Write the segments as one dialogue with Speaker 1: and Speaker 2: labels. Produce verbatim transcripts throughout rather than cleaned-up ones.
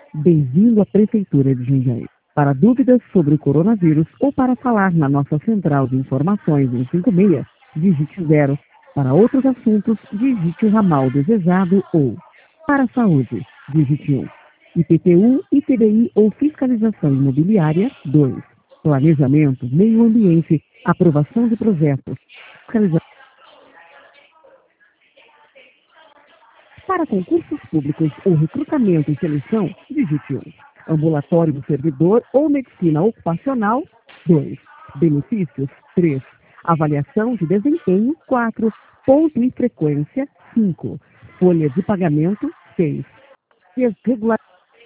Speaker 1: Bem-vindo à Prefeitura de Jundiaí. Para dúvidas sobre o coronavírus ou para falar na nossa central de informações em cinco seis, digite zero. Para outros assuntos, digite o ramal desejado ou, para a saúde, digite um. I P T U, I T B I ou fiscalização imobiliária, dois. Planejamento, meio ambiente, aprovação de projetos, fiscalização. Para concursos públicos ou recrutamento e seleção, digite um. Ambulatório do servidor ou medicina ocupacional, dois. Benefícios, três. Avaliação de desempenho, quatro. Ponto e frequência, cinco. Folha de pagamento, seis. Regular...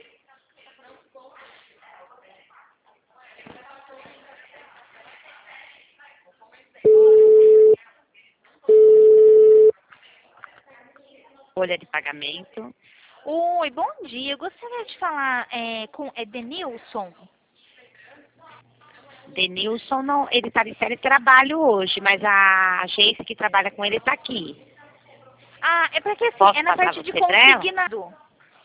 Speaker 2: Folha de pagamento.
Speaker 3: Oi, bom dia. Eu gostaria de falar é, com é Denilson.
Speaker 2: Denilson, não, ele está de série de trabalho hoje, mas a Geice que trabalha com ele está aqui.
Speaker 3: Ah, é porque assim,
Speaker 2: Posso
Speaker 3: é na
Speaker 2: passar
Speaker 3: parte de
Speaker 2: você pra ela?
Speaker 3: consignado.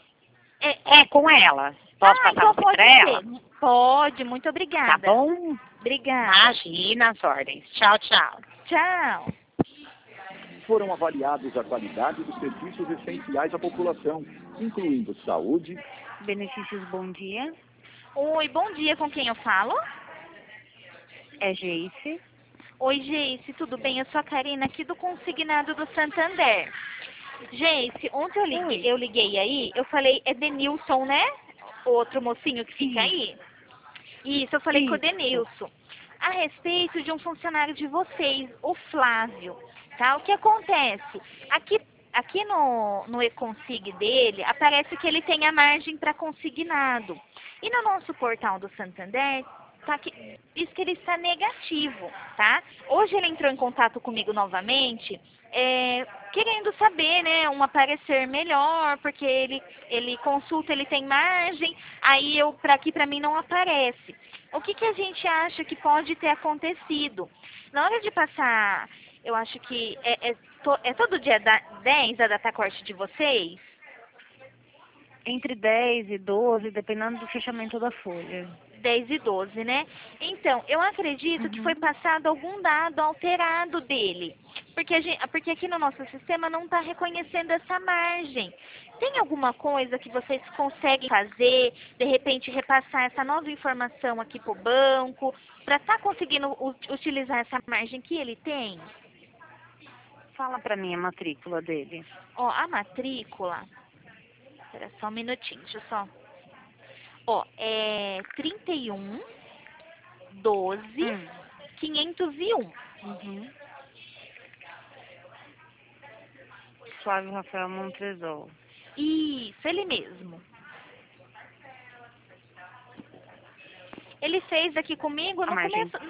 Speaker 3: É,
Speaker 2: É, com ela. Posso
Speaker 3: ah,
Speaker 2: passar
Speaker 3: então
Speaker 2: você
Speaker 3: pode
Speaker 2: para
Speaker 3: ser.
Speaker 2: ela?
Speaker 3: Pode, muito
Speaker 2: Tá
Speaker 3: obrigada.
Speaker 2: bom?
Speaker 3: Obrigada.
Speaker 2: Imagina as ordens. Tchau, tchau.
Speaker 3: Tchau.
Speaker 4: Foram avaliados a qualidade dos serviços essenciais à população, incluindo saúde.
Speaker 5: Benefícios, bom dia.
Speaker 3: Oi, bom dia. Com quem eu falo?
Speaker 5: É Geice.
Speaker 3: Oi, Geice, tudo bem? Eu sou a Karina aqui do Consignado do Santander. Geice, ontem eu liguei, eu liguei aí, eu falei, é Denilson, né? O outro mocinho que fica aí? Isso, eu falei com o Denilson. A respeito de um funcionário de vocês, o Flávio, tá? O que acontece? Aqui, aqui no, no e-consig dele, aparece que ele tem a margem para consignado. E no nosso portal do Santander, tá que, diz que ele está negativo, tá? Hoje ele entrou em contato comigo novamente, é, querendo saber, né, um parecer melhor, porque ele, ele consulta, ele tem margem, aí eu, pra aqui pra mim não aparece. O que que a gente acha que pode ter acontecido? Na hora de passar, eu acho que é, é, to, é todo dia da, dez a data corte de vocês?
Speaker 5: Entre dez e doze, dependendo do fechamento da folha.
Speaker 3: dez e doze, né? Então, eu acredito
Speaker 5: Uhum.
Speaker 3: que foi passado algum dado alterado dele. Porque, a gente, porque aqui no nosso sistema não está reconhecendo essa margem. Tem alguma coisa que vocês conseguem fazer, de repente repassar essa nova informação aqui para o banco, para estar tá conseguindo utilizar essa margem que ele tem?
Speaker 5: Fala pra mim a matrícula dele.
Speaker 3: Ó, a matrícula... Espera só um minutinho, deixa eu só... Ó, é trinta e um, doze,
Speaker 5: Hum.
Speaker 3: quinhentos e um.
Speaker 5: Uhum. Flávio Rafael Montresol.
Speaker 3: Isso, ele mesmo. Ele fez aqui comigo no
Speaker 5: A margem.
Speaker 3: começo...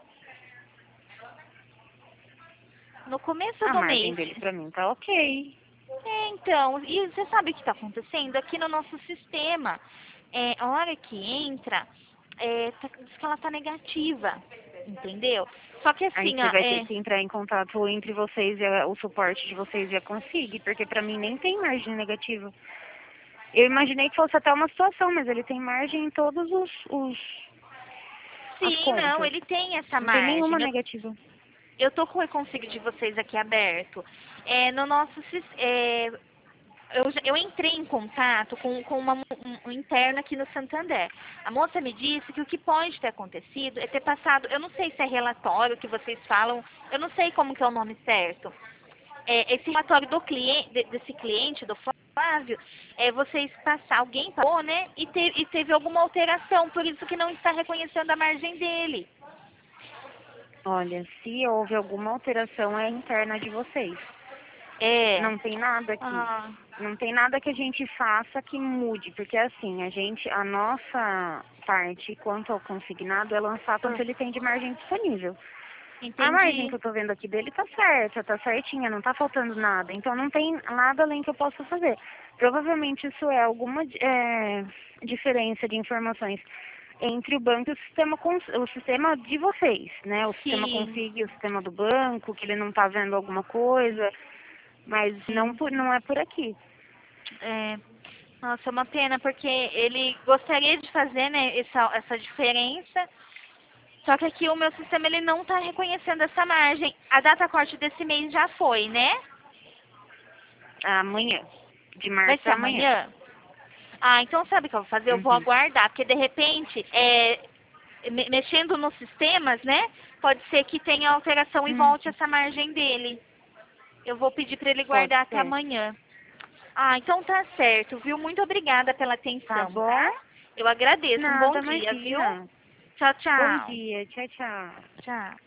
Speaker 3: No começo
Speaker 5: A
Speaker 3: do
Speaker 5: margem
Speaker 3: mês.
Speaker 5: dele pra mim tá ok.
Speaker 3: É, então, e você sabe o que está acontecendo? Aqui no nosso sistema, é, a hora que entra, é, tá, diz que ela está negativa, entendeu? Só que
Speaker 5: Aí
Speaker 3: assim,
Speaker 5: você
Speaker 3: ó,
Speaker 5: vai
Speaker 3: é,
Speaker 5: ter que entrar em contato entre vocês e a, o suporte de vocês e a Consig, porque pra mim nem tem margem negativa. Eu imaginei que fosse até uma situação, mas ele tem margem em todos os... os as
Speaker 3: sim,
Speaker 5: contas.
Speaker 3: não, ele tem essa
Speaker 5: Não tem
Speaker 3: margem.
Speaker 5: nenhuma
Speaker 3: Eu-
Speaker 5: negativa.
Speaker 3: Eu tô com o e-consig de vocês aqui aberto. É, no nosso sis- é, eu, já- eu entrei em contato com, com uma mo- um, um interno aqui no Santander. A moça me disse que o que pode ter acontecido é ter passado, eu não sei se é relatório que vocês falam, eu não sei como que é o nome certo. É, esse relatório do cliente, de- desse cliente, do Flávio, é vocês passar, alguém pagou, né? E, te, e teve alguma alteração, por isso que não está reconhecendo a margem dele.
Speaker 5: Olha, se houve alguma alteração, é interna de vocês.
Speaker 3: É.
Speaker 5: Não tem nada aqui.
Speaker 3: Ah,
Speaker 5: Não tem nada que a gente faça que mude, porque assim, a gente, a nossa parte, quanto ao consignado, é lançar quanto ele tem de margem disponível. A margem
Speaker 3: entendi.
Speaker 5: que eu tô vendo aqui dele tá certa, tá certinha, não tá faltando nada. Então não tem nada além que eu possa fazer. Provavelmente isso é alguma é, diferença de informações entre o banco e o sistema, cons- o sistema de vocês, né? O sistema
Speaker 3: Sim.
Speaker 5: Consig e o sistema do banco, que ele não tá vendo alguma coisa, mas não, por, não é por aqui.
Speaker 3: É, Nossa, é uma pena, porque ele gostaria de fazer, né, essa, essa diferença. Só que aqui o meu sistema ele não está reconhecendo essa margem. A data corte desse mês já foi, né?
Speaker 5: Amanhã. De março
Speaker 3: Vai ser
Speaker 5: amanhã.
Speaker 3: amanhã? Ah, então sabe o que eu vou fazer? Eu vou
Speaker 5: Uhum.
Speaker 3: aguardar, porque de repente, é, me- mexendo nos sistemas, né? Pode ser que tenha alteração e
Speaker 5: Hum.
Speaker 3: volte essa margem dele. Eu vou pedir para ele guardar até
Speaker 5: ser.
Speaker 3: amanhã. Ah, então tá certo, viu? Muito obrigada pela atenção,
Speaker 5: Tá
Speaker 3: tá?
Speaker 5: bom?
Speaker 3: Eu agradeço. Um bom
Speaker 5: Nada,
Speaker 3: dia, viu?
Speaker 5: imagina.
Speaker 3: Tchau,
Speaker 5: Bom
Speaker 3: tchau.
Speaker 5: dia. Tchau, tchau.
Speaker 3: Tchau.